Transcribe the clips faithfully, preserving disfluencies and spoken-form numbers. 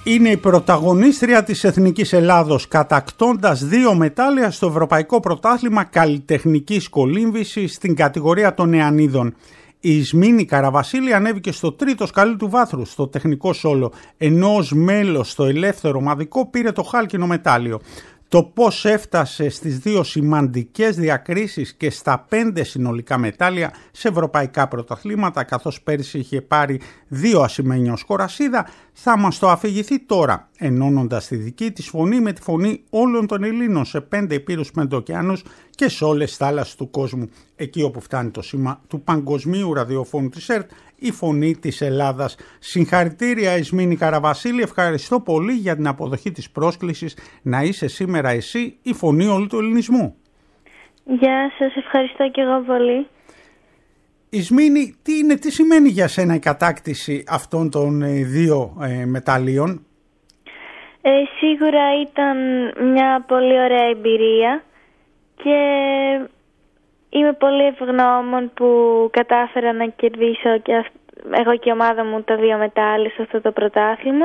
Είναι η πρωταγωνίστρια της Εθνικής Ελλάδος, κατακτώντας δύο μετάλλια στο Ευρωπαϊκό Πρωτάθλημα Καλλιτεχνικής Κολύμβησης στην κατηγορία των νεανίδων. Η Ισμήνη Καραβασίλη ανέβηκε στο τρίτο σκαλί του βάθρου στο τεχνικό σόλο, ενώ ως μέλος στο ελεύθερο ομαδικό πήρε το χάλκινο μετάλλιο. Το πώς έφτασε στις δύο σημαντικές διακρίσεις και στα πέντε συνολικά μετάλλια σε ευρωπαϊκά πρωταθλήματα, καθώς πέρυσι είχε πάρει δύο ασημένια ως κορασίδα, θα μας το αφηγηθεί τώρα, ενώνοντας τη δική της φωνή με τη φωνή όλων των Ελλήνων σε πέντε υπήρους, πέντε ωκεάνους και σε όλες τις θάλασσες του κόσμου, εκεί όπου φτάνει το σήμα του παγκοσμίου ραδιοφώνου της ΕΡΤ, η φωνή της Ελλάδας. Συγχαρητήρια Ισμήνη Καραβασίλη, ευχαριστώ πολύ για την αποδοχή της πρόσκλησης να είσαι σήμερα εσύ η φωνή όλου του ελληνισμού. Γεια σας, ευχαριστώ και εγώ πολύ. Ισμήνη, τι είναι, τι σημαίνει για σένα η κατάκτηση αυτών των ε, δύο ε, μεταλλίων? Ε, σίγουρα ήταν μια πολύ ωραία εμπειρία και είμαι πολύ ευγνώμων που κατάφερα να κερδίσω και αυ... εγώ και η ομάδα μου τα δύο μετάλλια σε αυτό το πρωτάθλημα.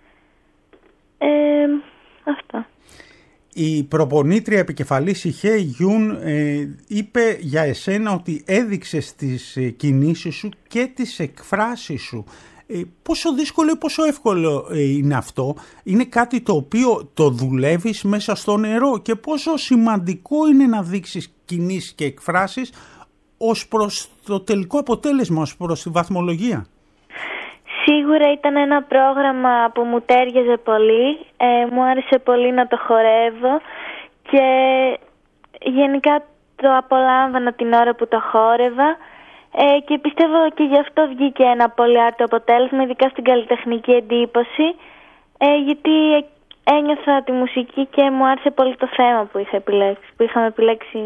Ε, αυτό. Η προπονήτρια επικεφαλής η Χέι Γιουν ε, είπε για εσένα ότι έδειξες τις ε, κινήσεις σου και τις εκφράσεις σου. Ε, πόσο δύσκολο ή πόσο εύκολο ε, είναι αυτό? Είναι κάτι το οποίο το δουλεύεις μέσα στο νερό και πόσο σημαντικό είναι να δείξεις κινήσεις και εκφράσεις ως προς το τελικό αποτέλεσμα, ως προς τη βαθμολογία? Σίγουρα ήταν ένα πρόγραμμα που μου τέριαζε πολύ, ε, μου άρεσε πολύ να το χορεύω και γενικά το απολάμβανα την ώρα που το χόρευα ε, και πιστεύω και γι' αυτό βγήκε ένα πολύ άρτιο αποτέλεσμα, ειδικά στην καλλιτεχνική εντύπωση, ε, γιατί ένιωθα τη μουσική και μου άρεσε πολύ το θέμα που είχα επιλέξει, που είχαμε επιλέξει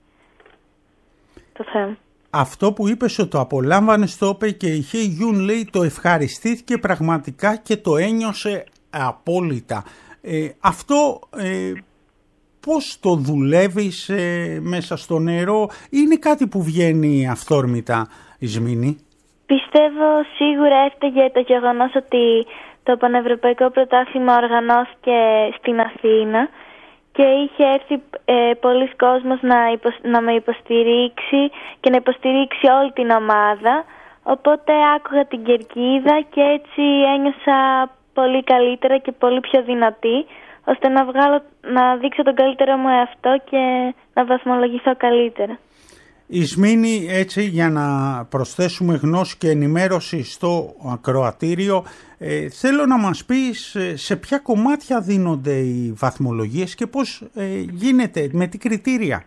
το θέμα. Αυτό που είπες ότι το απολάμβανες, το είπε και η Χέι Γιουν, λέει, το ευχαριστήθηκε πραγματικά και το ένιωσε απόλυτα. Ε, αυτό ε, πώς το δουλεύεις ε, μέσα στο νερό? Είναι κάτι που βγαίνει αυθόρμητα, Ισμήνη? Πιστεύω σίγουρα έφταιγε το γεγονός ότι το Πανευρωπαϊκό Πρωτάθλημα οργανώθηκε στην Αθήνα και είχε έρθει ε, πολλοί κόσμος να, υποσ... να με υποστηρίξει και να υποστηρίξει όλη την ομάδα. Οπότε άκουγα την κερκίδα και έτσι ένιωσα πολύ καλύτερα και πολύ πιο δυνατή, ώστε να, βγάλω, να δείξω τον καλύτερο μου εαυτό και να βαθμολογηθώ καλύτερα. Ισμήνη, έτσι για να προσθέσουμε γνώση και ενημέρωση στο ακροατήριο, ε, θέλω να μας πεις σε ποια κομμάτια δίνονται οι βαθμολογίες και πώς ε, γίνεται, με τι κριτήρια?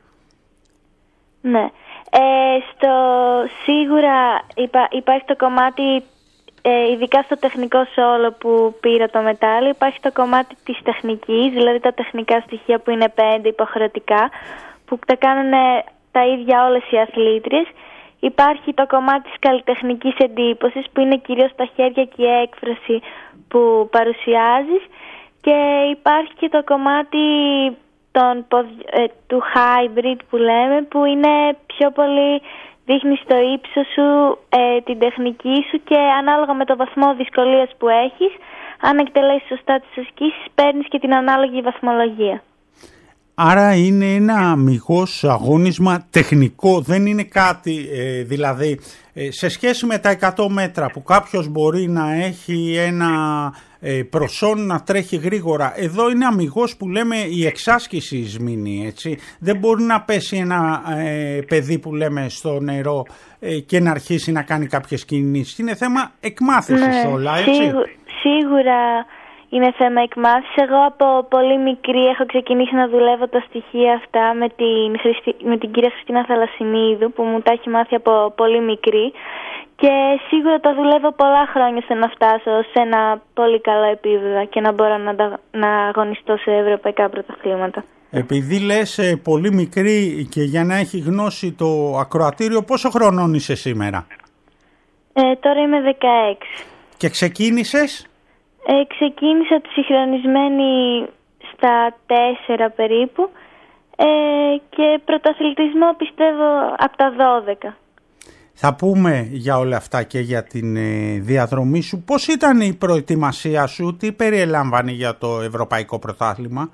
Ναι, ε, στο, σίγουρα υπά, υπάρχει το κομμάτι, ε, ειδικά στο τεχνικό σόλο που πήρα το μετάλλιο, υπάρχει το κομμάτι της τεχνικής, δηλαδή τα τεχνικά στοιχεία που είναι πέντε υποχρεωτικά, που τα κάνουν τα ίδια όλες οι αθλήτριες. Υπάρχει το κομμάτι της καλλιτεχνικής εντύπωσης που είναι κυρίως τα χέρια και η έκφραση που παρουσιάζεις, και υπάρχει και το κομμάτι των, ε, του hybrid που λέμε, που είναι πιο πολύ δείχνεις το ύψος σου, ε, την τεχνική σου και ανάλογα με το βαθμό δυσκολίας που έχεις, αν εκτελέσεις σωστά τις ασκήσεις, παίρνεις και την ανάλογη βαθμολογία. Άρα είναι ένα αμιγώς αγώνισμα τεχνικό, δεν είναι κάτι ε, δηλαδή ε, σε σχέση με τα εκατό μέτρα που κάποιος μπορεί να έχει ένα ε, προσόν να τρέχει γρήγορα. Εδώ είναι αμιγώς που λέμε η εξάσκηση Ισμήνη, έτσι. Δεν μπορεί να πέσει ένα ε, παιδί που λέμε στο νερό ε, και να αρχίσει να κάνει κάποιες κινήσεις. Είναι θέμα εκμάθησης, ναι, όλα, έτσι. Σίγου, σίγουρα είναι θέμα εκμάθησης. Εγώ από πολύ μικρή έχω ξεκινήσει να δουλεύω τα στοιχεία αυτά με την, Χριστι... με την κυρία Χριστίνα Θαλασσινίδου, που μου τα έχει μάθει από πολύ μικρή, και σίγουρα τα δουλεύω πολλά χρόνια σε να φτάσω σε ένα πολύ καλό επίπεδο και να μπορώ να, τα... να αγωνιστώ σε ευρωπαϊκά πρωταθλήματα. Επειδή λες ε, πολύ μικρή, και για να έχει γνώση το ακροατήριο, πόσο χρονών είσαι σήμερα? Ε, τώρα είμαι δεκαέξι. Και ξεκίνησες? Ε, ξεκίνησα τη συγχρονισμένη στα τέσσερα περίπου ε, και πρωταθλητισμό πιστεύω από τα δώδεκα. Θα πούμε για όλα αυτά και για την ε, διαδρομή σου. Πώς ήταν η προετοιμασία σου, τι περιελάμβανε για το Ευρωπαϊκό Πρωτάθλημα?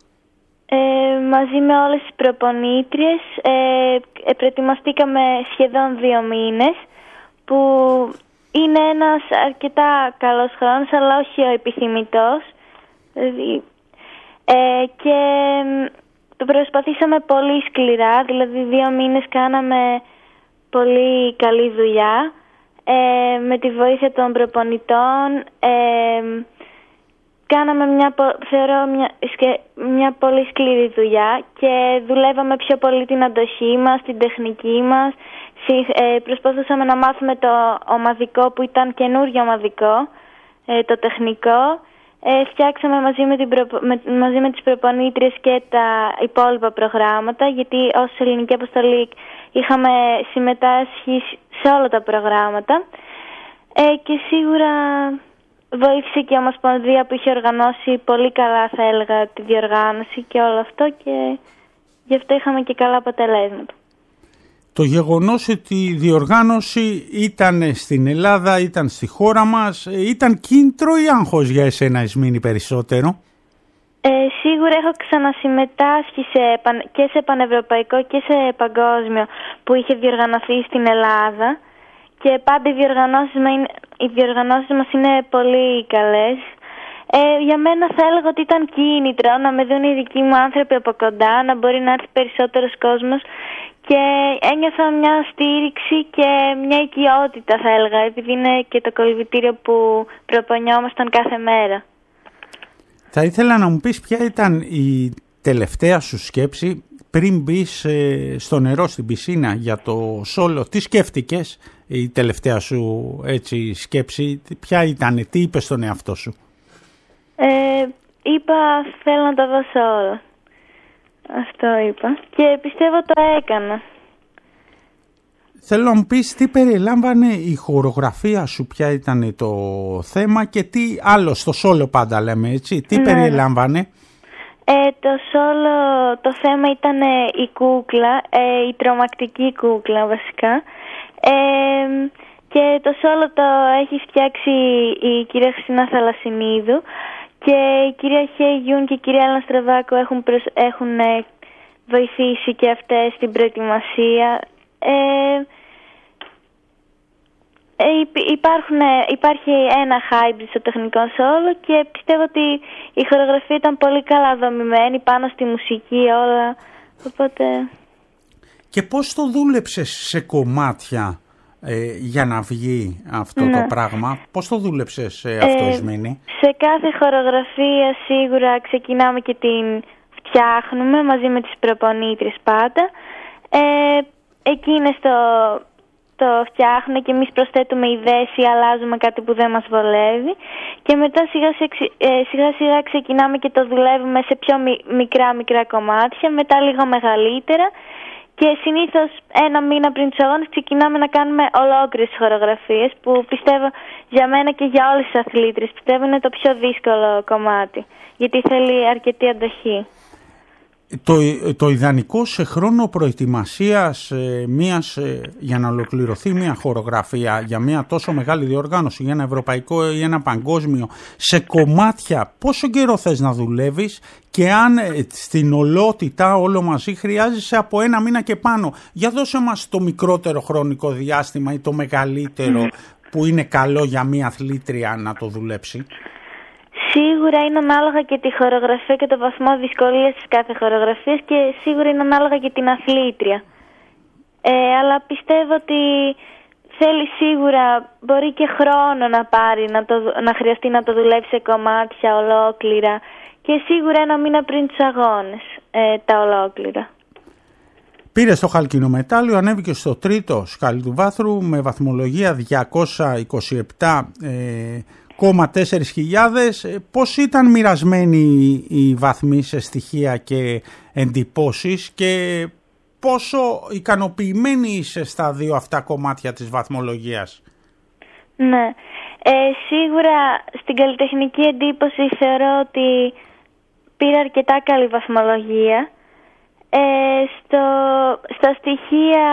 Ε, μαζί με όλες τις προπονήτριες ε, ε, προετοιμαστήκαμε σχεδόν δύο μήνες, που είναι ένας αρκετά καλός χρόνος, αλλά όχι ο επιθυμητός. Δηλαδή, ε, και το προσπαθήσαμε πολύ σκληρά, δηλαδή δύο μήνες κάναμε πολύ καλή δουλειά, ε, με τη βοήθεια των προπονητών. Ε, κάναμε μια, θεωρώ, μια, μια πολύ σκληρή δουλειά και δουλεύαμε πιο πολύ την αντοχή μας, την τεχνική μας. Ε, προσπαθούσαμε να μάθουμε το ομαδικό, που ήταν καινούριο ομαδικό, ε, το τεχνικό. Ε, φτιάξαμε μαζί με, την προπο, με, μαζί με τις προπονήτριες και τα υπόλοιπα προγράμματα, γιατί ως ελληνική αποστολή είχαμε συμμετάσχει σε όλα τα προγράμματα. Ε, και σίγουρα βοήθησε και η Ομοσπονδία που είχε οργανώσει πολύ καλά, θα έλεγα, τη διοργάνωση και όλο αυτό, και γι' αυτό είχαμε και καλά αποτελέσματα. Το γεγονός ότι η διοργάνωση ήταν στην Ελλάδα, ήταν στη χώρα μας, ήταν κίνητρο ή άγχος για εσένα, Ισμήνη, περισσότερο? Ε, σίγουρα έχω ξανασυμμετάσχει σε, και σε πανευρωπαϊκό και σε παγκόσμιο που είχε διοργανωθεί στην Ελλάδα, και πάντα οι διοργανώσεις, οι διοργανώσεις μας είναι πολύ καλές. Ε, για μένα θα έλεγα ότι ήταν κίνητρο να με δουν οι δικοί μου άνθρωποι από κοντά, να μπορεί να έρθει περισσότερος κόσμος, και ένιωθα μια στήριξη και μια οικειότητα, θα έλεγα, επειδή είναι και το κολυβητήριο που προπονιόμασταν κάθε μέρα. Θα ήθελα να μου πεις ποια ήταν η τελευταία σου σκέψη πριν μπεις στο νερό, στην πισίνα, για το σόλο. Τι σκέφτηκες, η τελευταία σου έτσι σκέψη, ποια ήταν, τι είπες στον εαυτό σου? Ε, είπα θέλω να τα δώσω όλα. Αυτό είπα και πιστεύω το έκανα. Θέλω να μου πεις τι περιλάμβανε η χορογραφία σου, ποια ήταν το θέμα και τι άλλο στο σόλο, πάντα λέμε έτσι, τι ναι. περιλάμβανε? Ε, το σόλο, το θέμα ήταν η κούκλα, ε, η τρομακτική κούκλα βασικά. Ε, και το σόλο το έχει φτιάξει η κυρία Χριστίνα Θαλασσινίδου και η κυρία Χέγιουν και η κυρία Έλληνα Στραβάκου έχουν, προσ... έχουν βοηθήσει και αυτές στην προετοιμασία. Ε, υπάρχουν, υπάρχει ένα hybrid στο τεχνικό σόλο και πιστεύω ότι η χορογραφία ήταν πολύ καλά δομημένη πάνω στη μουσική όλα, οπότε... Και πώς το δούλεψες σε κομμάτια ε, για να βγει αυτό ναι. το πράγμα, πώς το δούλεψες ε, αυτό ε, Ισμήνη? Σε κάθε χορογραφία σίγουρα ξεκινάμε και την φτιάχνουμε μαζί με τις προπονήτρες πάντα. Ε, εκείνες το... το φτιάχνουν και εμείς προσθέτουμε ιδέες ή αλλάζουμε κάτι που δεν μας βολεύει και μετά σιγά σιγά, σιγά, σιγά ξεκινάμε και το δουλεύουμε σε πιο μικρά μικρά κομμάτια, μετά λίγο μεγαλύτερα και συνήθως ένα μήνα πριν τους αγώνες ξεκινάμε να κάνουμε ολόκληρες χορογραφίες που πιστεύω για μένα και για όλες τις αθλήτριες πιστεύω είναι το πιο δύσκολο κομμάτι γιατί θέλει αρκετή αντοχή. Το, το ιδανικό σε χρόνο προετοιμασίας ε, μιας, ε, για να ολοκληρωθεί μια χορογραφία για μια τόσο μεγάλη διοργάνωση, για ένα ευρωπαϊκό ή ένα παγκόσμιο, σε κομμάτια πόσο καιρό θες να δουλεύεις και αν ε, στην ολότητα όλο μαζί χρειάζεσαι από ένα μήνα και πάνω? Για δώσε μας το μικρότερο χρονικό διάστημα ή το μεγαλύτερο mm. που είναι καλό για μια αθλήτρια να το δουλέψει. Σίγουρα είναι ανάλογα και τη χορογραφία και το βαθμό δυσκολίας της κάθε χορογραφίας και σίγουρα είναι ανάλογα και την αθλήτρια. Ε, αλλά πιστεύω ότι θέλει σίγουρα, μπορεί και χρόνο να πάρει, να, το, να χρειαστεί να το δουλεύει σε κομμάτια ολόκληρα και σίγουρα ένα μήνα πριν τους αγώνες ε, τα ολόκληρα. Πήρε το χαλκινό μετάλλιο, ανέβηκε στο τρίτο σκάλι του βάθρου με βαθμολογία διακόσια είκοσι επτά ε, τέσσερις χιλιάδες. Πώς ήταν μοιρασμένοι οι βαθμοί σε στοιχεία και εντυπώσεις και πόσο ικανοποιημένοι είσαι στα δύο αυτά κομμάτια της βαθμολογίας? Ναι, ε, σίγουρα στην καλλιτεχνική εντύπωση θεωρώ ότι πήρα αρκετά καλή βαθμολογία. Ε, στο, στα στοιχεία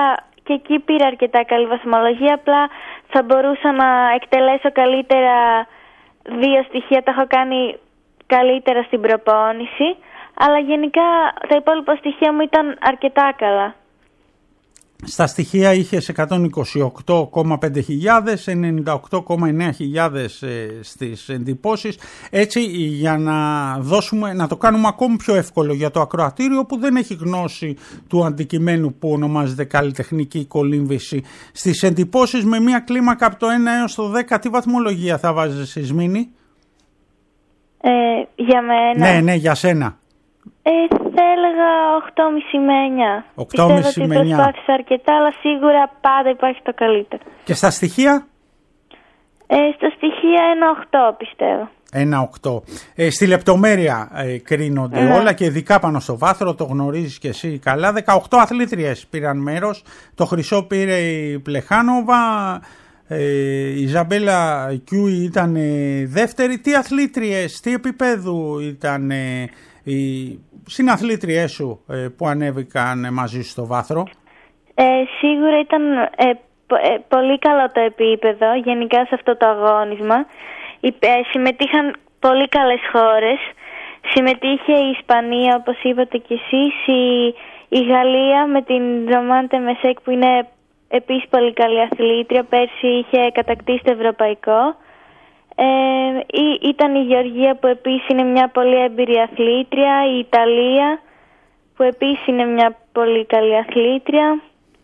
και εκεί πήρα αρκετά καλή βαθμολογία, απλά θα μπορούσα να εκτελέσω καλύτερα δύο στοιχεία, τα έχω κάνει καλύτερα στην προπόνηση, αλλά γενικά τα υπόλοιπα στοιχεία μου ήταν αρκετά καλά. Στα στοιχεία είχες εκατόν είκοσι οκτώ κόμμα πέντε χιλιάδες, ενενήντα οκτώ κόμμα εννέα χιλιάδες στις εντυπώσεις. Έτσι, για να, δώσουμε, να το κάνουμε ακόμη πιο εύκολο για το ακροατήριο που δεν έχει γνώση του αντικειμένου που ονομάζεται καλλιτεχνική κολύμβηση, στις εντυπώσεις με μια κλίμακα από το ένα έως το δέκα, τι βαθμολογία θα βάζεις, Ισμήνη? Ε, για μένα. Ναι, ναι, για σένα. Ε, θα έλεγα οκτώ κόμμα πέντε με εννέα. οκτώ κόμμα πέντε με εννέα. Πιστεύω ότι προσπάθησα αρκετά, αλλά σίγουρα πάντα υπάρχει το καλύτερο. Και στα στοιχεία? Ε, στα στοιχεία ένα οκτώ πιστεύω. Ένα οκτώ. Ε, στη λεπτομέρεια ε, κρίνονται ναι. όλα και ειδικά πάνω στο βάθρο, το γνωρίζεις και εσύ καλά. δεκαοκτώ αθλήτριες πήραν μέρος. Το χρυσό πήρε η Πλεχάνοβα. Ε, η Ιζαμπέλα Κιούι ήταν ε, δεύτερη. Τι αθλήτριες, τι επίπεδου ήταν ε, οι συναθλήτριές σου ε, που ανέβηκαν μαζί σου στο βάθρο? Ε, σίγουρα ήταν ε, πο, ε, πολύ καλό το επίπεδο γενικά σε αυτό το αγώνισμα. Ε, συμμετείχαν πολύ καλές χώρες. Συμμετείχε η Ισπανία, όπως είπατε κι εσείς, η, η Γαλλία με την Ρωμάν Τεμεσέκ που είναι επίσης πολύ καλή αθλήτρια. Πέρσι είχε κατακτήσει το ευρωπαϊκό. Ε, ή, ήταν η Γεωργία που επίσης είναι μια πολύ έμπειρη αθλήτρια, η Ιταλία που επίσης είναι μια πολύ καλή αθλήτρια.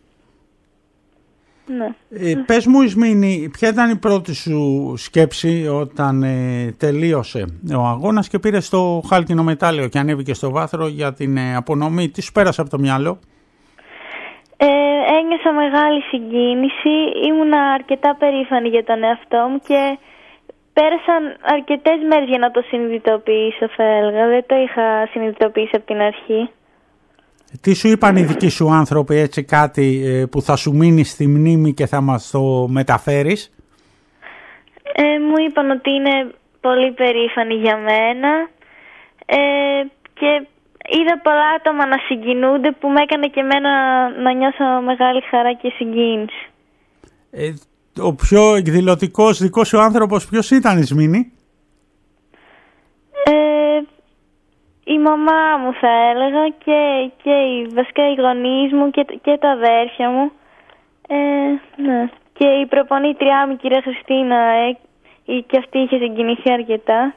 Ναι. Ε, πες μου, Ισμήνη, ποια ήταν η πρώτη σου σκέψη όταν ε, τελείωσε ο αγώνας και πήρε το χάλκινο μετάλλιο και ανέβηκε στο βάθρο για την ε, απονομή? Τι σου πέρασε από το μυαλό? Ε, ένιωσα μεγάλη συγκίνηση, ήμουνα αρκετά περήφανη για τον εαυτό μου και πέρασαν αρκετές μέρες για να το συνειδητοποιήσω, θα έλεγα. Δεν το είχα συνειδητοποιήσει από την αρχή. Τι σου είπαν οι δικοί σου άνθρωποι, έτσι κάτι ε, που θα σου μείνει στη μνήμη και θα μας το μεταφέρεις? Ε, μου είπαν ότι είναι πολύ περήφανοι για μένα ε, και είδα πολλά άτομα να συγκινούνται που με έκανε και εμένα να νιώσω μεγάλη χαρά και συγκίνηση. Ε, ο πιο εκδηλωτικός δικός σου άνθρωπος ποιος ήταν, Ισμήνη? Ε, η μαμά μου θα έλεγα και, και οι, βασικά οι γονείς μου και, και τα αδέρφια μου. Ε, ναι. Και η προπονήτριά μου, η κυρία Χριστίνα, ε, και αυτή είχε συγκινηθεί αρκετά.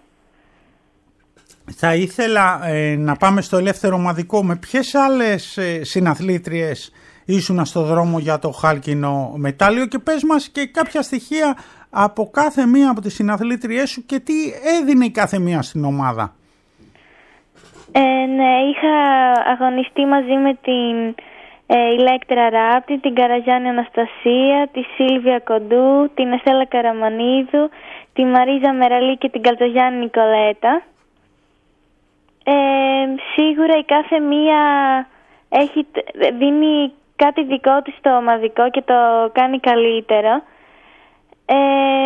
Θα ήθελα ε, να πάμε στο ελεύθερο ομαδικό. Με ποιες άλλες ε, συναθλήτριες ήσουνα στο δρόμο για το χάλκινο μετάλλιο και πες μας και κάποια στοιχεία από κάθε μία από τις συναθλήτριές σου και τι έδινε η κάθε μία στην ομάδα? Ε, ναι, είχα αγωνιστεί μαζί με την ε, Ηλέκτρα Ράπτη, την Καραγιάννη Αναστασία, τη Σίλβια Κοντού, την Εστέλα Καραμανίδου, τη Μαρίζα Μεραλή και την Καλτζογιάννη Νικολέτα. Ε, σίγουρα η κάθε μία έχει, δίνει κάτι δικό της στο ομαδικό και το κάνει καλύτερο. Ε,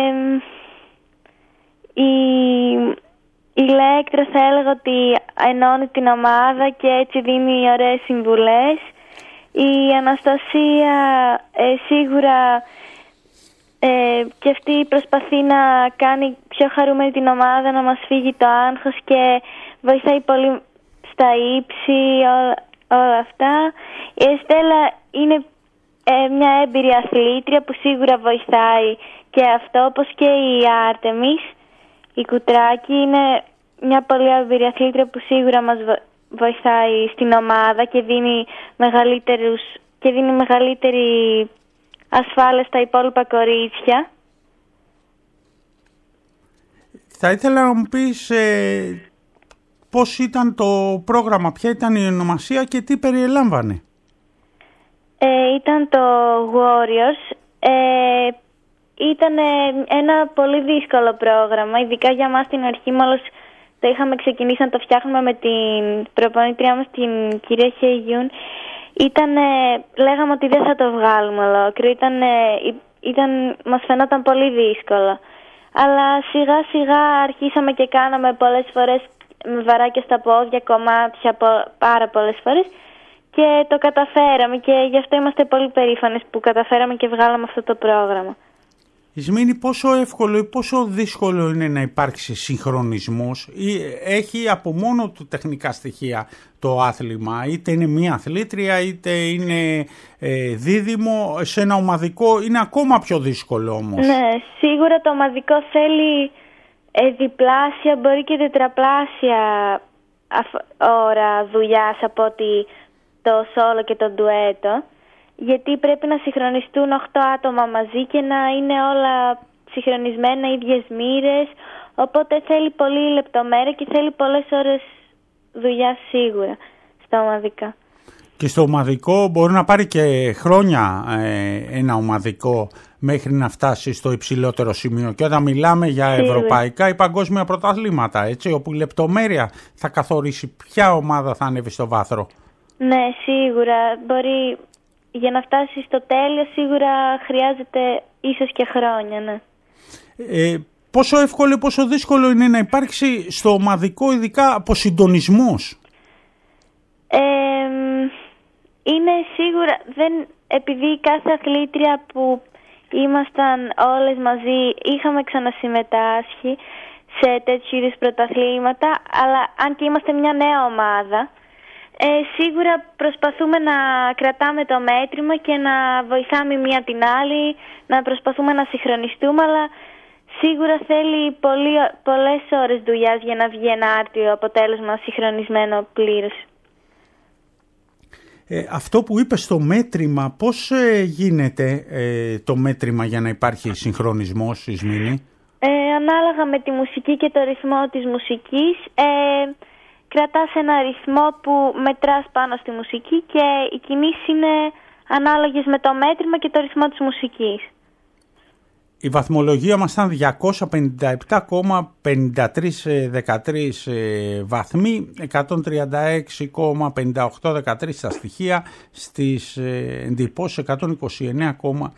η, η Ηλέκτρα θα έλεγα ότι ενώνει την ομάδα και έτσι δίνει ωραίες συμβουλές. Η Αναστασία ε, σίγουρα ε, και αυτή προσπαθεί να κάνει πιο χαρούμενη την ομάδα, να μας φύγει το άγχος και βοηθάει πολύ στα ύψη, όλα, όλα αυτά. Η Εστέλα είναι ε, μια έμπειρη αθλήτρια που σίγουρα βοηθάει και αυτό, όπως και η Άρτεμις, η Κουτράκη, είναι μια πολύ έμπειρη αθλήτρια που σίγουρα μας βοηθάει στην ομάδα και δίνει, μεγαλύτερους, και δίνει μεγαλύτερη ασφάλεια στα υπόλοιπα κορίτσια. Θα ήθελα να μου πεις ε, πώς ήταν το πρόγραμμα, ποια ήταν η ονομασία και τι περιελάμβανε? Ε, ήταν το Warriors. Ε, ήταν ένα πολύ δύσκολο πρόγραμμα, ειδικά για μας στην αρχή, μόλις το είχαμε ξεκινήσει να το φτιάχνουμε με την προπονήτριά μας, την κυρία Χέιγιουν. Ήταν, λέγαμε ότι δεν θα το βγάλουμε ολόκληρο, ήταν, ήταν, μας φαινόταν πολύ δύσκολο. Αλλά σιγά σιγά αρχίσαμε και κάναμε πολλές φορές με βαράκια στα πόδια, κομμάτια πάρα πολλές φορές και το καταφέραμε και γι' αυτό είμαστε πολύ περήφανες που καταφέραμε και βγάλαμε αυτό το πρόγραμμα. Ισμήνη, πόσο εύκολο ή πόσο δύσκολο είναι να υπάρξει συγχρονισμός ή έχει από μόνο του τεχνικά στοιχεία το άθλημα, είτε είναι μία αθλήτρια είτε είναι ε, δίδυμο, σε ένα ομαδικό είναι ακόμα πιο δύσκολο όμως. Ναι, σίγουρα το ομαδικό θέλει ε, διπλάσια, μπορεί και τετραπλάσια ώρα δουλειάς από ότι το σόλο και το ντουέτο. Γιατί πρέπει να συγχρονιστούν οκτώ άτομα μαζί και να είναι όλα συγχρονισμένα, ίδιες μοίρες. Οπότε θέλει πολύ λεπτομέρεια και θέλει πολλές ώρες δουλειά σίγουρα στα ομαδικά. Και στο ομαδικό μπορεί να πάρει και χρόνια ε, ένα ομαδικό μέχρι να φτάσει στο υψηλότερο σημείο. Και όταν μιλάμε για σίγουρα ευρωπαϊκά ή παγκόσμια πρωταθλήματα, έτσι, όπου η λεπτομέρεια θα καθορίσει ποια ομάδα θα ανέβει στο βάθρο. Ναι, σίγουρα μπορεί. Για να φτάσει στο τέλειο σίγουρα χρειάζεται ίσως και χρόνια, ναι. Ε, πόσο εύκολο ή πόσο δύσκολο είναι να υπάρξει στο ομαδικό ειδικά αποσυντονισμός? Ε, είναι σίγουρα, δεν, επειδή κάθε αθλήτρια που ήμασταν όλες μαζί είχαμε ξανασυμμετάσχει σε τέτοιου είδους πρωταθλήματα, αλλά αν και είμαστε μια νέα ομάδα, Ε, σίγουρα προσπαθούμε να κρατάμε το μέτρημα και να βοηθάμε μία την άλλη, να προσπαθούμε να συγχρονιστούμε, αλλά σίγουρα θέλει πολύ, πολλές ώρες δουλειάς για να βγει ένα άρτιο αποτέλεσμα συγχρονισμένο πλήρως. Ε, αυτό που είπες στο μέτρημα, πώς ε, γίνεται ε, το μέτρημα για να υπάρχει συγχρονισμός, Ισμήνη? Ε, ανάλογα με τη μουσική και το ρυθμό της μουσικής, ε, κρατάς ένα ρυθμό που μετράς πάνω στη μουσική και οι κινήσεις είναι ανάλογες με το μέτρημα και το ρυθμό της μουσικής. Η βαθμολογία μας ήταν διακόσια πενήντα επτά κόμμα πενήντα τρία δεκατρία βαθμοί, εκατόν τριάντα έξι κόμμα πενήντα οκτώ δεκατρία στα στοιχεία, στις εντυπώσεις εκατόν είκοσι εννέα κόμμα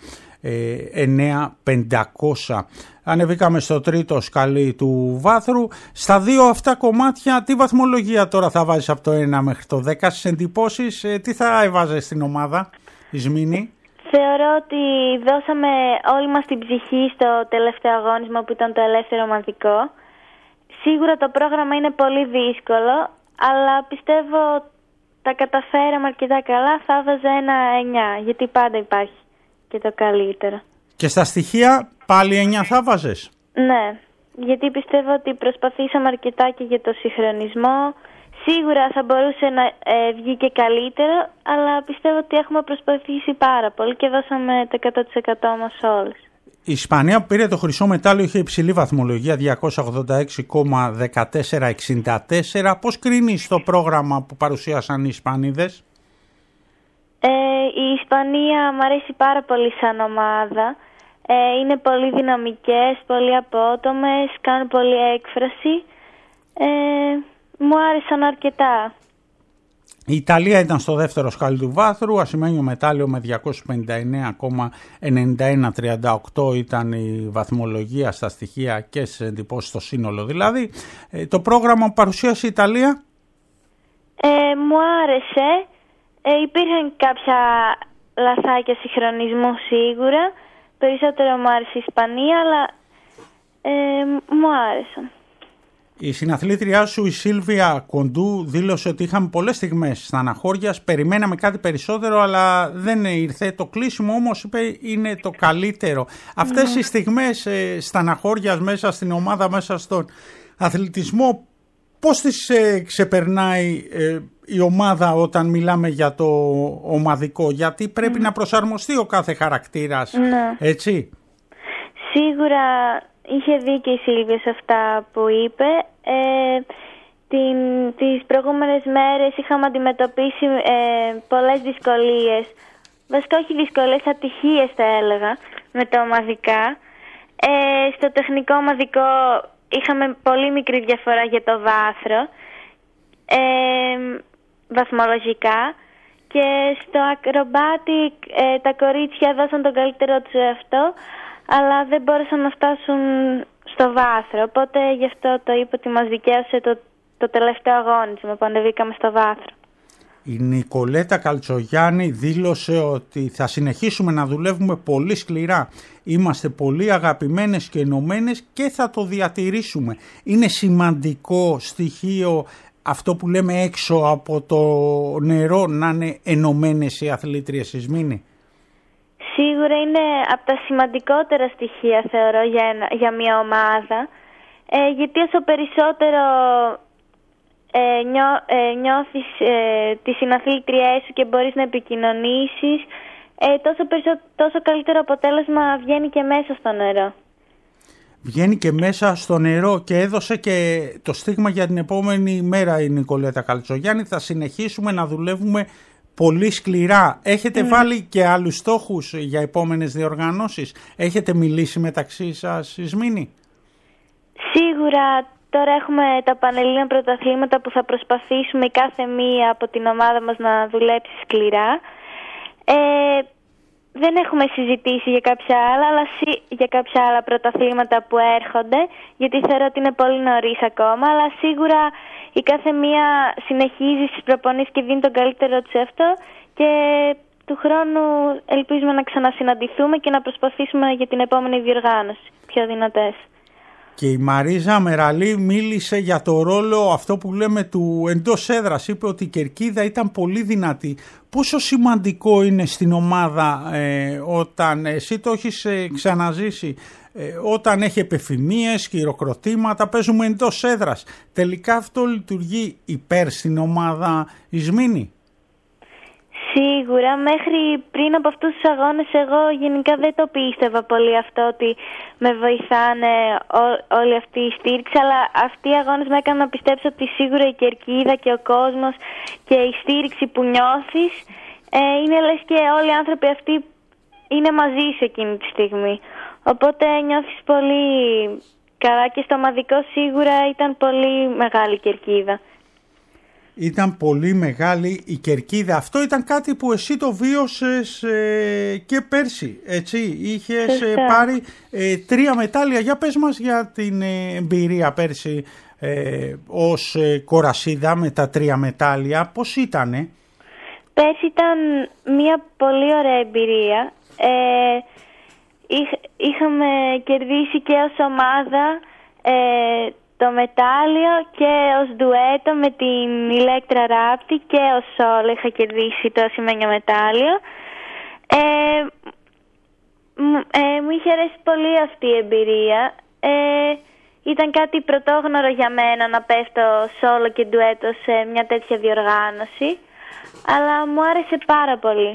εννέα πεντακόσια. Ανεβήκαμε στο τρίτο σκαλί του βάθρου. Στα δύο αυτά κομμάτια τι βαθμολογία τώρα θα βάζεις από το ένα μέχρι το δέκα στις εντυπώσεις? Τι θα έβαζες στην ομάδα, Ισμήνη? Θεωρώ ότι δώσαμε όλη μας την ψυχή στο τελευταίο αγώνισμα που ήταν το ελεύθερο ομαδικό. Σίγουρα το πρόγραμμα είναι πολύ δύσκολο, αλλά πιστεύω τα καταφέραμε αρκετά καλά. Θα έβαζα ένα εννιά, γιατί πάντα υπάρχει και το καλύτερο. Και στα στοιχεία πάλι εννιά θα βάζες? Ναι, γιατί πιστεύω ότι προσπαθήσαμε αρκετά και για το συγχρονισμό. Σίγουρα θα μπορούσε να ε, βγει και καλύτερο, αλλά πιστεύω ότι έχουμε προσπαθήσει πάρα πολύ και δώσαμε το εκατό τοις εκατό μας όλες. Η Ισπανία που πήρε το χρυσό μετάλλιο είχε υψηλή βαθμολογία, διακόσια ογδόντα έξι κόμμα δεκατέσσερα εξήντα τέσσερα. Πώς κρίνεις το πρόγραμμα που παρουσίασαν οι Ισπανίδες? Ε, η Ισπανία μου αρέσει πάρα πολύ σαν ομάδα. Ε, είναι πολύ δυναμικές, πολύ απότομες, κάνουν πολύ έκφραση. Ε, μου άρεσαν αρκετά. Η Ιταλία ήταν στο δεύτερο σκάλι του βάθρου, ασημένιο μετάλλιο με διακόσια πενήντα εννέα κόμμα ενενήντα ένα τριάντα οκτώ ήταν η βαθμολογία στα στοιχεία και σε εντυπώσεις στο σύνολο δηλαδή. Ε, το πρόγραμμα που παρουσίασε η Ιταλία? Ε, μου άρεσε. Ε, υπήρχαν κάποια λαθάκια συγχρονισμού σίγουρα. Περισσότερο μου άρεσε η Ισπανία, αλλά ε, μου άρεσαν. Η συναθλήτριά σου, η Σίλβια Κοντού, δήλωσε ότι είχαμε πολλές στιγμές στεναχώριας, περιμέναμε κάτι περισσότερο, αλλά δεν ήρθε. Το κλείσιμο όμως, είπε, είναι το καλύτερο. Αυτές mm. οι στιγμές ε, στεναχώριας μέσα στην ομάδα, μέσα στον αθλητισμό, πώς τις ε, ξεπερνάει ε, η ομάδα όταν μιλάμε για το ομαδικό? Γιατί πρέπει mm. να προσαρμοστεί ο κάθε χαρακτήρας, mm. έτσι. Σίγουρα είχε δίκιο η Σίλβια σε αυτά που είπε. Ε, την, τις προηγούμενες μέρες είχαμε αντιμετωπίσει ε, πολλές δυσκολίες. Βασικά όχι δυσκολίες, ατυχίες θα έλεγα με τα ομαδικά. Ε, στο τεχνικό ομαδικό είχαμε πολύ μικρή διαφορά για το βάθρο, ε, βαθμολογικά. Και στο ακρομπάτι ε, τα κορίτσια δώσαν τον καλύτερό τους εαυτό, αλλά δεν μπόρεσαν να φτάσουν στο βάθρο. Οπότε γι' αυτό το είπα ότι μας δικαίωσε το, το τελευταίο αγώνισμα που ανεβήκαμε στο βάθρο. Η Νικολέτα Καλτσογιάννη δήλωσε ότι θα συνεχίσουμε να δουλεύουμε πολύ σκληρά. Είμαστε πολύ αγαπημένες και ενωμένες και θα το διατηρήσουμε. Είναι σημαντικό στοιχείο αυτό που λέμε έξω από το νερό, να είναι ενωμένες οι αθλήτριες, Ισμήνη. Σίγουρα είναι από τα σημαντικότερα στοιχεία, θεωρώ, για, ένα, για μια ομάδα. Ε, γιατί όσο περισσότερο ε, νιώ, ε, νιώθεις ε, τη συναθλήτριές σου και μπορείς να επικοινωνήσεις, ε, τόσο, περισσο, τόσο καλύτερο αποτέλεσμα βγαίνει και μέσα στο νερό. Βγαίνει και μέσα στο νερό και έδωσε και το στίγμα για την επόμενη μέρα η Νικολέτα Καλτσογιάννη. Θα συνεχίσουμε να δουλεύουμε πολύ σκληρά. Έχετε mm. βάλει και άλλους στόχους για επόμενες διοργανώσεις? Έχετε μιλήσει μεταξύ σας, Ισμήνη? Σίγουρα τώρα έχουμε τα πανελλήνια πρωταθλήματα που θα προσπαθήσουμε κάθε μία από την ομάδα μας να δουλέψει σκληρά. Ε, δεν έχουμε συζητήσει για κάποια άλλα, αλλά για κάποια άλλα πρωταθλήματα που έρχονται, γιατί θεωρώ ότι είναι πολύ νωρίς ακόμα, αλλά σίγουρα η κάθε μία συνεχίζει στις προπονήσεις και δίνει τον καλύτερο της αυτό και του χρόνου ελπίζουμε να ξανασυναντηθούμε και να προσπαθήσουμε για την επόμενη διοργάνωση πιο δυνατές. Και η Μαρίζα Μεραλή μίλησε για το ρόλο αυτό που λέμε του εντός έδρας. Είπε ότι η κερκίδα ήταν πολύ δυνατή. Πόσο σημαντικό είναι στην ομάδα ε, όταν εσύ το έχεις ε, ξαναζήσει, ε, όταν έχει επεφημίες, χειροκροτήματα, παίζουμε εντός έδρας. Τελικά αυτό λειτουργεί υπέρ στην ομάδα, Ισμήνη? Σίγουρα, μέχρι πριν από αυτούς τους αγώνες εγώ γενικά δεν το πίστευα πολύ αυτό ότι με βοηθάνε ό, όλη αυτή η στήριξη, αλλά αυτοί οι αγώνες με έκαναν να πιστέψω ότι σίγουρα η κερκίδα και ο κόσμος και η στήριξη που νιώθεις ε, είναι λες και όλοι οι άνθρωποι αυτοί είναι μαζί σου εκείνη τη στιγμή. Οπότε νιώθεις πολύ καλά και στο ομαδικό σίγουρα ήταν πολύ μεγάλη κερκίδα. Ήταν πολύ μεγάλη η κερκίδα. Αυτό ήταν κάτι που εσύ το βίωσες ε, και πέρσι, έτσι. Είχες ε, πάρει ε, τρία μετάλλια. Για πες μας για την ε, εμπειρία πέρσι ε, ως ε, κορασίδα με τα τρία μετάλλια. Πώς ήτανε? Πέρσι ήταν μια πολύ ωραία εμπειρία. Ε, είχ, είχαμε κερδίσει και ως ομάδα ε, το μετάλλιο και ως ντουέτο με την Ηλέκτρα Ράπτη και ως σόλο είχα κερδίσει το ασημένιο μετάλλιο. Ε, ε, μου είχε αρέσει πολύ αυτή η εμπειρία. Ε, ήταν κάτι πρωτόγνωρο για μένα να πέφτω σόλο και ντουέτο σε μια τέτοια διοργάνωση, αλλά μου άρεσε πάρα πολύ.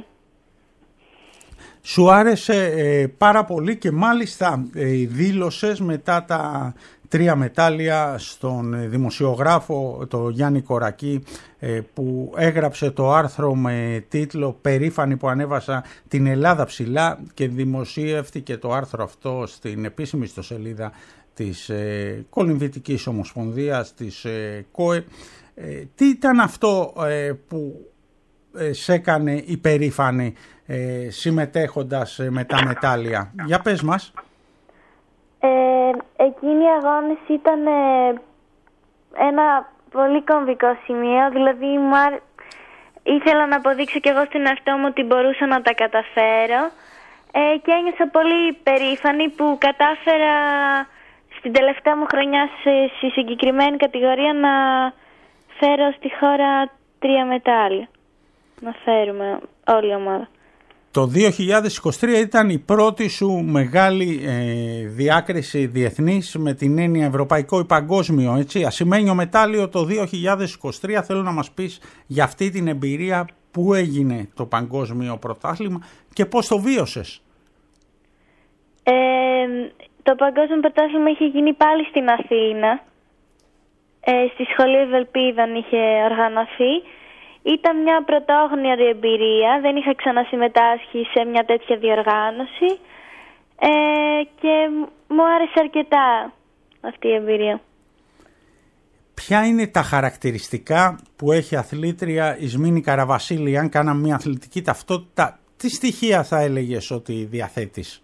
Σου άρεσε ε, πάρα πολύ και μάλιστα ε, δήλωσες μετά τα τρία μετάλλια στον δημοσιογράφο το Γιάννη Κορακή ε, που έγραψε το άρθρο με τίτλο «Περήφανη που ανέβασα την Ελλάδα ψηλά» και δημοσιεύτηκε το άρθρο αυτό στην επίσημη ιστοσελίδα της ε, Κολυμβητικής Ομοσπονδίας, της ε, ΚΟΕ. Ε, τι ήταν αυτό ε, που ε, σε έκανε υπερήφανη ε, συμμετέχοντας ε, με τα μετάλλια? Για πες μας. Ε, εκείνοι οι αγώνες ήταν ε, ένα πολύ κομβικό σημείο, δηλαδή μου άρ... ήθελα να αποδείξω και εγώ στην εαυτό μου ότι μπορούσα να τα καταφέρω ε, και ένιωσα πολύ περήφανη που κατάφερα στην τελευταία μου χρονιά σε, στη συγκεκριμένη κατηγορία να φέρω στη χώρα τρία μετάλλια, να φέρουμε όλη η ομάδα. Το δύο χιλιάδες είκοσι τρία ήταν η πρώτη σου μεγάλη ε, διάκριση διεθνής με την έννοια ευρωπαϊκό ή παγκόσμιο, έτσι. Ασημένιο μετάλλιο το δύο χιλιάδες είκοσι τρία. Θέλω να μας πεις για αυτή την εμπειρία, που έγινε το παγκόσμιο πρωτάθλημα και πώς το βίωσες. Ε, το παγκόσμιο πρωτάθλημα είχε γίνει πάλι στην Αθήνα. Ε, στη Σχολή Ευελπίδων είχε οργανωθεί. Ήταν μια πρωτόγνωρη εμπειρία, δεν είχα ξανασυμμετάσχει σε μια τέτοια διοργάνωση ε, και μου άρεσε αρκετά αυτή η εμπειρία. Ποια είναι τα χαρακτηριστικά που έχει αθλήτρια Ισμήνη Καραβασίλη? Αν κάναμε μια αθλητική ταυτότητα, τι στοιχεία θα έλεγες ότι διαθέτεις?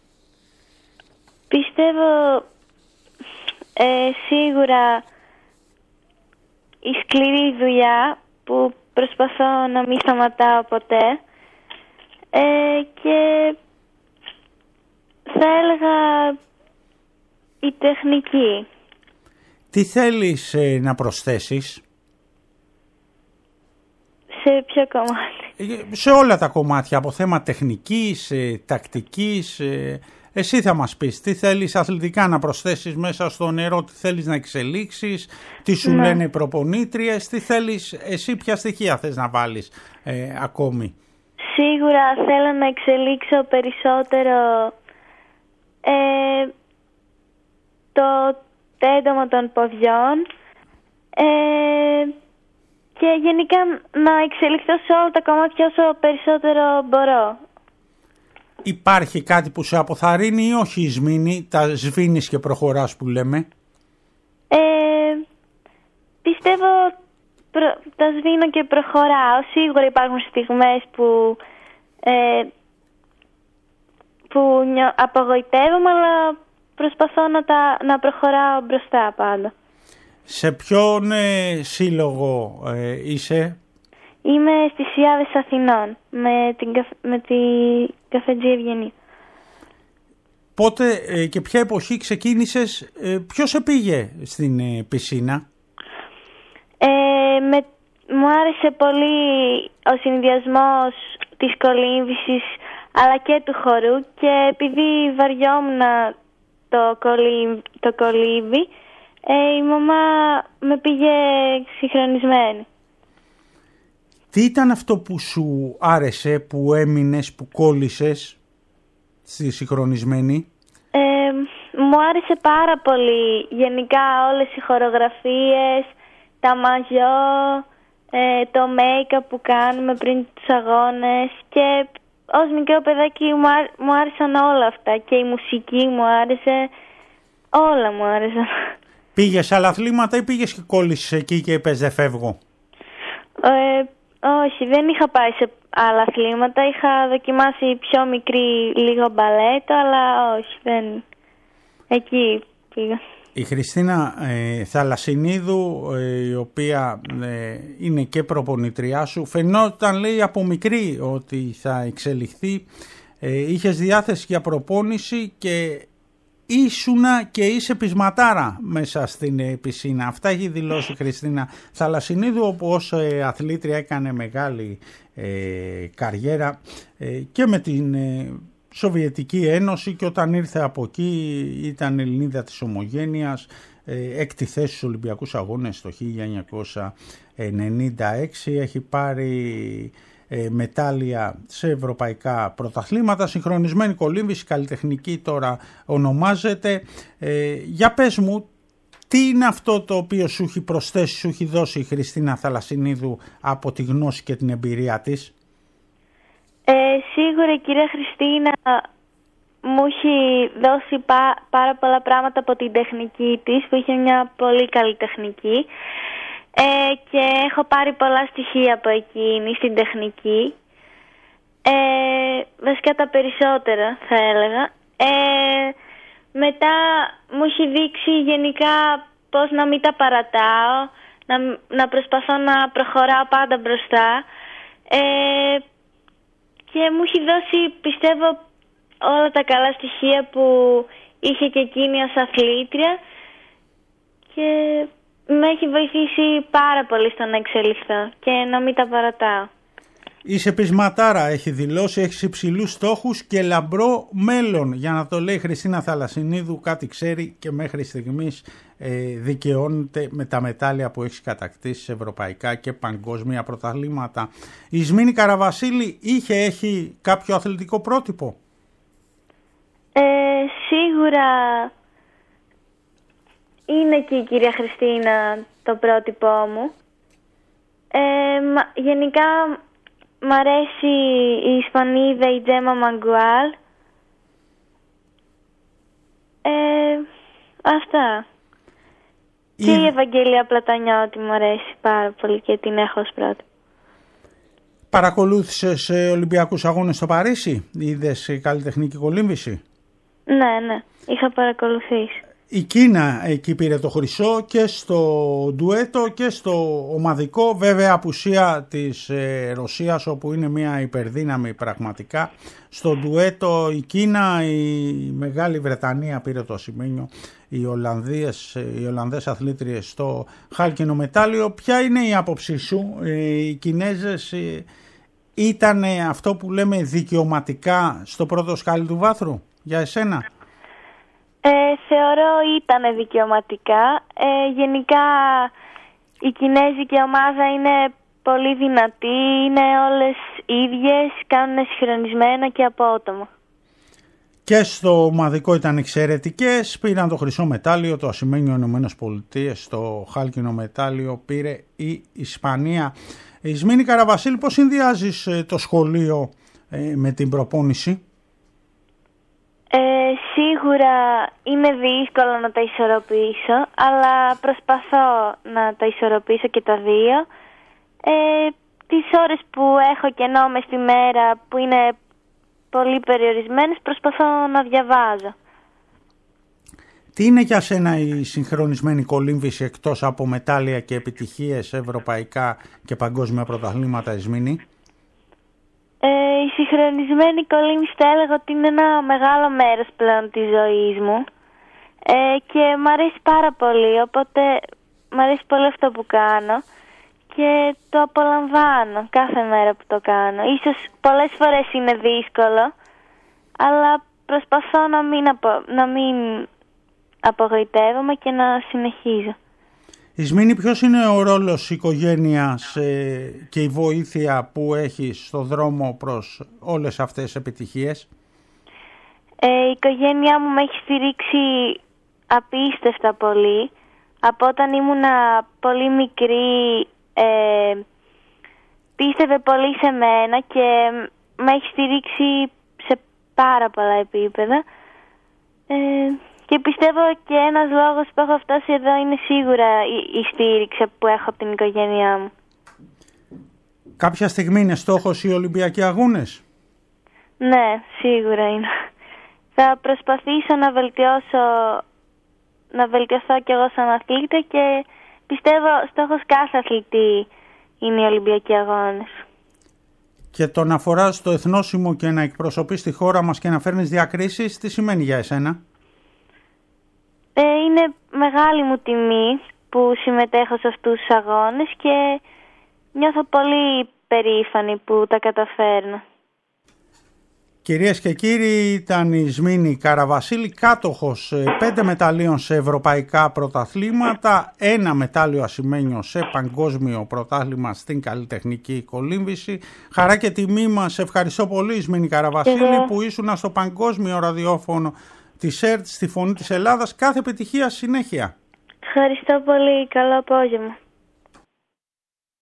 Πιστεύω ε, σίγουρα η σκληρή δουλειά που προσπαθώ να μην σταματάω ποτέ. Ε, και θα έλεγα η τεχνική. Τι θέλεις ε, να προσθέσεις? Σε ποιο κομμάτι? Σε όλα τα κομμάτια, από θέμα τεχνικής, ε, τακτικής. Ε, εσύ θα μας πεις τι θέλεις αθλητικά να προσθέσεις μέσα στο νερό, τι θέλεις να εξελίξεις, τι σου ναι. λένε οι προπονήτριες, τι θέλεις, εσύ ποια στοιχεία θες να βάλεις ε, ακόμη? Σίγουρα θέλω να εξελίξω περισσότερο ε, το τέντομα των ποδιών ε, και γενικά να εξελιχθώ σε όλα τα κομμάτια όσο περισσότερο μπορώ. Υπάρχει κάτι που σε αποθαρρύνει ή όχι, Ισμήνη, τα σβήνεις και προχωράς που λέμε? Ε, πιστεύω προ, τα σβήνω και προχωράω. Σίγουρα υπάρχουν στιγμές που, ε, που νιο, απογοητεύομαι, αλλά προσπαθώ να, τα, να προχωράω μπροστά πάντα. Σε ποιον ε, σύλλογο ε, είσαι? Είμαι στις Ιάδες Αθηνών με την, με την Καφετζή Ευγενή. Πότε ε, και ποια εποχή ξεκίνησες, ε, ποιος σε πήγε στην ε, πισίνα? Ε, με, μου άρεσε πολύ ο συνδυασμός της κολύμβησης αλλά και του χορού, και επειδή βαριόμουν το, κολύμ, το κολύμβι, ε, η μαμά με πήγε συγχρονισμένη. Τι ήταν αυτό που σου άρεσε, που έμεινες, που κόλλησες στη συγχρονισμένη? Ε, μου άρεσε πάρα πολύ γενικά όλες οι χορογραφίες, τα μαγιό, ε, το make-up που κάνουμε πριν τους αγώνες, και ως μικρό παιδάκι μου, άρ, μου άρεσαν όλα αυτά, και η μουσική μου άρεσε, όλα μου άρεσαν. Πήγες σε άλλα αθλήματα ή πήγες και κόλλησες εκεί και είπες δεν φεύγω? Ε, όχι, δεν είχα πάει σε άλλα αθλήματα. Είχα δοκιμάσει πιο μικρή λίγο μπαλέτο, αλλά όχι, δεν. Εκεί πήγα. Η Χριστίνα ε, Θαλασσινίδου, ε, η οποία ε, είναι και προπονητριά σου, φαινόταν, λέει, από μικρή ότι θα εξελιχθεί. Ε, είχες διάθεση για προπόνηση και ήσουνα και είσαι πεισματάρα μέσα στην ε, πισίνα. Αυτά έχει δηλώσει η Χριστίνα Θαλασσινίδου, όπου ως ε, αθλήτρια έκανε μεγάλη ε, καριέρα ε, και με την ε, Σοβιετική Ένωση, και όταν ήρθε από εκεί ήταν Ελληνίδα της Ομογένειας, ε, έκτη θέση στους Ολυμπιακούς Αγώνες το χίλια εννιακόσια ενενήντα έξι. Έχει πάρει ε, μετάλλια σε ευρωπαϊκά πρωταθλήματα, συγχρονισμένη κολύμβηση, καλλιτεχνική τώρα ονομάζεται. Ε, για πες μου, τι είναι αυτό το οποίο σου έχει προσθέσει, σου έχει δώσει η Χριστίνα Θαλασσινίδου από τη γνώση και την εμπειρία της? Ε, σίγουρα η κυρία Χριστίνα μου έχει δώσει πά, πάρα πολλά πράγματα από την τεχνική της, που είχε μια πολύ καλή τεχνική, ε, και έχω πάρει πολλά στοιχεία από εκείνη στην τεχνική, ε, βασικά τα περισσότερα θα έλεγα. Ε, μετά μου έχει δείξει γενικά πώς να μην τα παρατάω, να, να προσπαθώ να προχωράω πάντα μπροστά, ε, και μου έχει δώσει, πιστεύω, όλα τα καλά στοιχεία που είχε και εκείνη ως αθλήτρια, και με έχει βοηθήσει πάρα πολύ στο να εξελιχθώ και να μην τα παρατάω. Είσαι πεισματάρα, έχει δηλώσει, έχεις υψηλούς στόχους και λαμπρό μέλλον. Για να το λέει η Χριστίνα Θαλασσινίδου, κάτι ξέρει και μέχρι στιγμής ε, δικαιώνεται με τα μετάλλια που έχει κατακτήσει σε ευρωπαϊκά και παγκόσμια πρωταθλήματα. Η Ισμήνη Καραβασίλη είχε, έχει κάποιο αθλητικό πρότυπο? Ε, σίγουρα είναι και η κυρία Χριστίνα το πρότυπό μου. Ε, γενικά μ' αρέσει η Ισπανίδα, η Τζέμα Μαγκουάλ. Ε, αυτά. Η... Και η Ευαγγελία Πλατανιώτη μου αρέσει πάρα πολύ και την έχω ως πρώτη. Παρακολούθησες Ολυμπιακούς Αγώνες στο Παρίσι? Είδες καλλιτεχνική κολύμβηση? Ναι, ναι. Είχα παρακολουθήσει. Η Κίνα εκεί πήρε το χρυσό και στο ντουέτο και στο ομαδικό, βέβαια απουσία της ε, Ρωσίας, όπου είναι μια υπερδύναμη πραγματικά. Στο ντουέτο η Κίνα, η Μεγάλη Βρετανία πήρε το ασημένιο, οι Ολλανδίες, οι Ολλανδές αθλήτριες στο χάλκινο μετάλλιο. Ποια είναι η άποψή σου? ε, οι Κινέζες ε, ήταν αυτό που λέμε δικαιωματικά στο πρώτο σκάλι του βάθρου για εσένα? Ε, θεωρώ ήταν δικαιωματικά. Ε, γενικά η κινέζικη ομάδα είναι πολύ δυνατή, είναι όλες ίδιες, κάνουν συγχρονισμένα και απότομα. Και στο ομαδικό ήταν εξαιρετικές, πήραν το χρυσό μετάλλιο, το ασημένιο Ηνωμένες Πολιτείες, στο χάλκινο μετάλλιο πήρε η Ισπανία. Ισμήνη Καραβασίλη, πώς συνδυάζεις το σχολείο ε, με την προπόνηση? Ε, σίγουρα είναι δύσκολο να τα ισορροπήσω, αλλά προσπαθώ να τα ισορροπήσω και τα δύο. Ε, τις ώρες που έχω κενό μες στη μέρα, που είναι πολύ περιορισμένες, προσπαθώ να διαβάζω. Τι είναι για σένα η συγχρονισμένη κολύμβηση εκτός από μετάλλια και επιτυχίες ευρωπαϊκά και παγκόσμια πρωταθλήματα, Ισμήνη? Ε, η συγχρονισμένη κολύμβηση θα έλεγα ότι είναι ένα μεγάλο μέρος πλέον της ζωής μου ε, και μου αρέσει πάρα πολύ, οπότε μου αρέσει πολύ αυτό που κάνω και το απολαμβάνω κάθε μέρα που το κάνω. Ίσως πολλές φορές είναι δύσκολο, αλλά προσπαθώ να μην, απο, να μην απογοητεύομαι και να συνεχίζω. Ισμήνη, ποιος είναι ο ρόλος οικογένειας ε, και η βοήθεια που έχεις στο δρόμο προς όλες αυτές τις επιτυχίες? Ε, η οικογένειά μου με έχει στηρίξει απίστευτα πολύ. Από όταν ήμουνα πολύ μικρή ε, πίστευε πολύ σε μένα και με έχει στηρίξει σε πάρα πολλά επίπεδα. Ε, Και πιστεύω και ένας λόγος που έχω φτάσει εδώ είναι σίγουρα η, η στήριξη που έχω από την οικογένειά μου. Κάποια στιγμή είναι στόχος οι Ολυμπιακοί Αγώνες? Ναι, σίγουρα είναι. Θα προσπαθήσω να βελτιώσω, να βελτιωθώ κι εγώ σαν αθλήτη και πιστεύω στόχος κάθε αθλητή είναι οι Ολυμπιακοί Αγώνες. Και το να φοράς το εθνόσημο και να εκπροσωπείς τη χώρα μας και να φέρνεις διακρίσεις, τι σημαίνει για εσένα? Είναι μεγάλη μου τιμή που συμμετέχω σε αυτούς τους αγώνες και νιώθω πολύ περήφανη που τα καταφέρνω. Κυρίες και κύριοι, ήταν η Ισμήνη Καραβασίλη, κάτοχος πέντε μεταλλίων σε ευρωπαϊκά πρωταθλήματα, ένα μετάλλιο ασημένιο σε παγκόσμιο πρωτάθλημα στην καλλιτεχνική κολύμβηση. Χαρά και τιμή μας. Ευχαριστώ πολύ, Ισμήνη Καραβασίλη, που ήσουν στο παγκόσμιο ραδιόφωνο της ΕΡΤ στη Φωνή της Ελλάδας. Κάθε επιτυχία συνέχεια. Ευχαριστώ πολύ. Καλό απόγευμα.